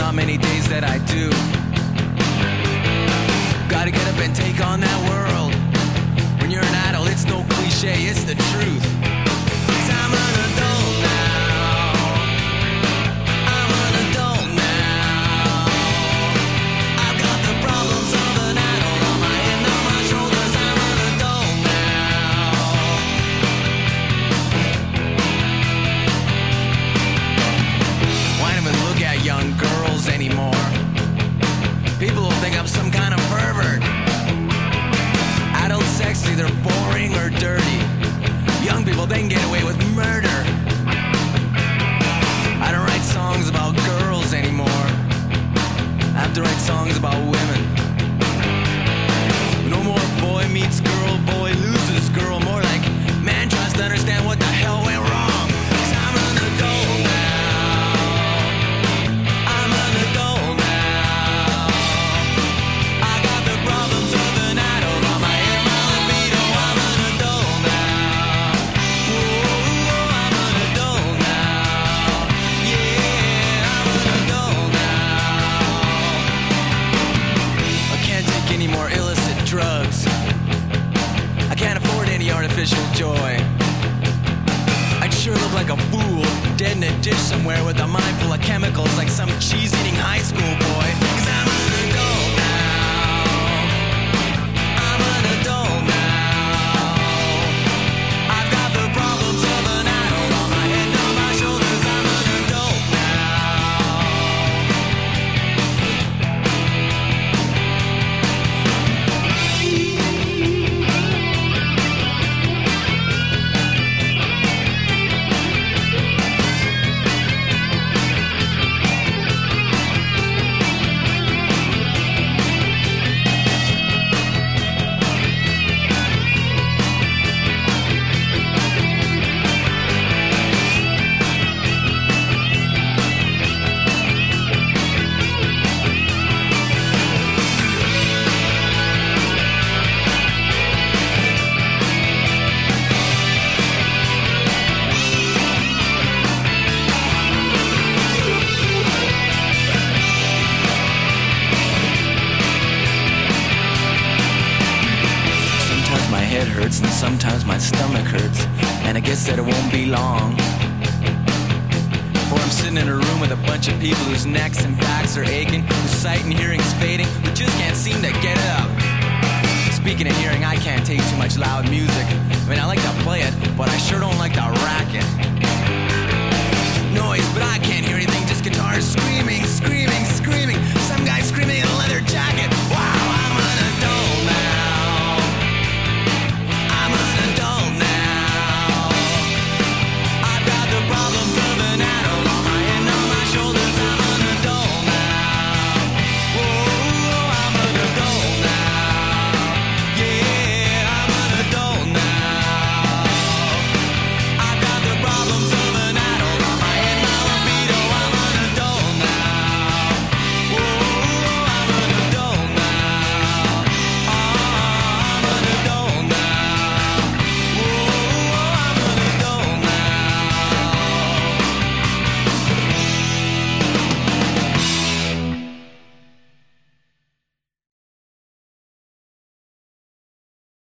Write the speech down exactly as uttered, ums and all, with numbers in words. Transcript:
not many days that I do. Gotta get up and take on that world. When you're an adult, it's no cliche, it's the truth. 'Cause I'm an adult now. I'm an adult now. I've got the problems of an adult on my head, on my shoulders. I'm an adult now. Why don't even look at young girls anymore? People will think I'm some kind of pervert. Adult sex, either boring or dirty. Young people, they can get away with murder. I don't write songs about girls anymore. I have to write songs about women. No more boy meets girl, boy loses girl. More like man tries to understand what the hell went wrong. 'Cause I'm an adult now. I'm an adult now. I got the problems of an adult on my head, my libido. I'm an adult now. Whoa, I'm an adult now. Yeah, I'm an adult now. I can't take any more illicit drugs. I can't afford any artificial joy. I'd sure look like a fool, dead in a dish somewhere with a mind full of chemicals like some cheese-eating high school boy. 'Cause I'm an adult now. I'm an adult now. I've got the problems of an adult on my head, on my shoulders. I'm an adult now. Sometimes my head hurts and sometimes my stomach hurts, and I guess that it won't be long before I'm sitting in a room with a bunch of people whose necks and backs are aching, whose sight and hearing's fading, who just can't seem to get it up. Speaking of hearing, I can't take too much loud music. I mean, I like to play it, but I sure don't like to rack it. Noise, but I can't hear anything, just guitars screaming, screaming, screaming.